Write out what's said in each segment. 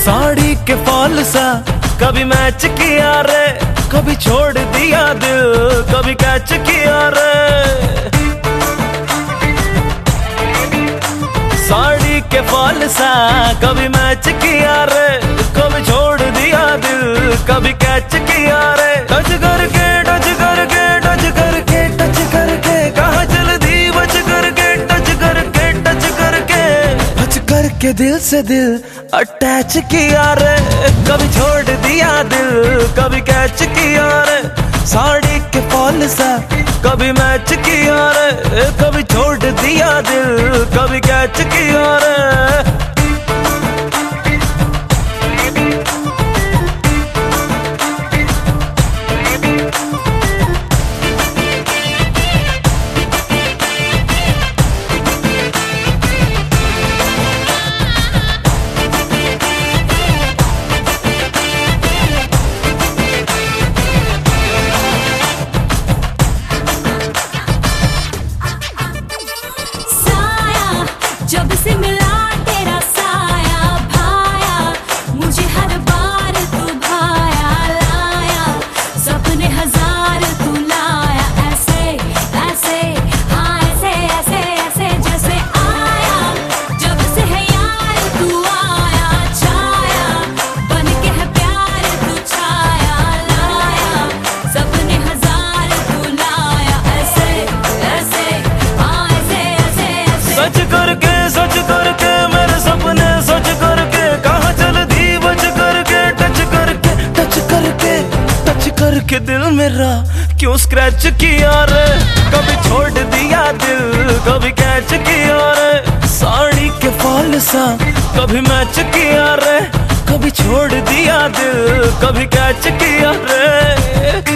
साड़ी के फॉल सा कभी मैच किया रे, कभी छोड़ दिया दिल, कभी कैच किया रे। साड़ी के फॉल सा कभी मैच किया रे, कभी छोड़ दिया दिल, कभी कैच किया रे। टच करके टच करके टच करके टच करके कहाँ चल दी बच करके, टच करके टच करके टच करके दिल से दिल अटैच किया रे। कभी छोड़ दिया दिल, कभी कैच किया रे। साड़ी के फॉल सा कभी मैच किया रे, कभी छोड़ दिया दिल, कभी कैच किया रे। जब से मिला तेरा साया भाया, मुझे हर बार तू भाया लाया, सपने हजार तू लाया। ऐसे ऐसे हाँ ऐसे ऐसे ऐसे जैसे आया, जब से है यार तू आया छाया, बन के है प्यार तू छाया लाया, सपने हजार तू लाया। ऐसे ऐसे हाँ ऐसे ऐसे ऐसे सच करके मेरे सपने सच करके कहाँ चल दी बच करके, टच करके टच करके टच करके दिल मेरा क्यों स्क्रैच किया रे। कभी छोड़ दिया दिल, कभी कैच किया रे। साड़ी के फॉल सा कभी मैच किया रे, कभी छोड़ दिया दिल, कभी कैच किया रे।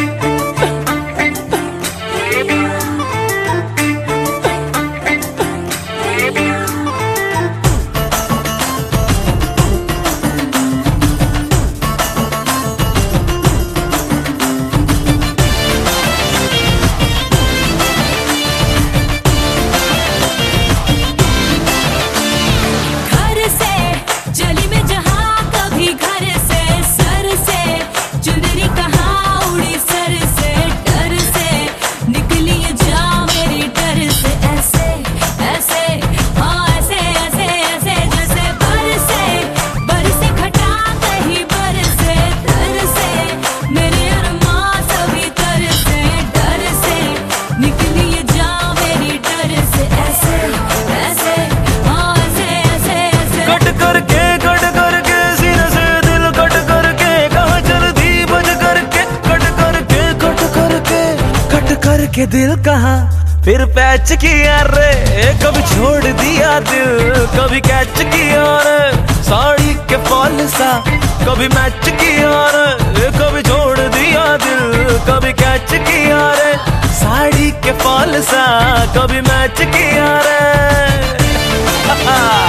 के दिल कहाँ फिर पैच किया रे, कभी छोड़ दिया दिल, कभी कैच किया रे। साड़ी के फॉल सा कभी मैच किया रे, कभी छोड़ दिया दिल, कभी कैच किया रे। साड़ी के फॉल सा कभी मैच किया रे।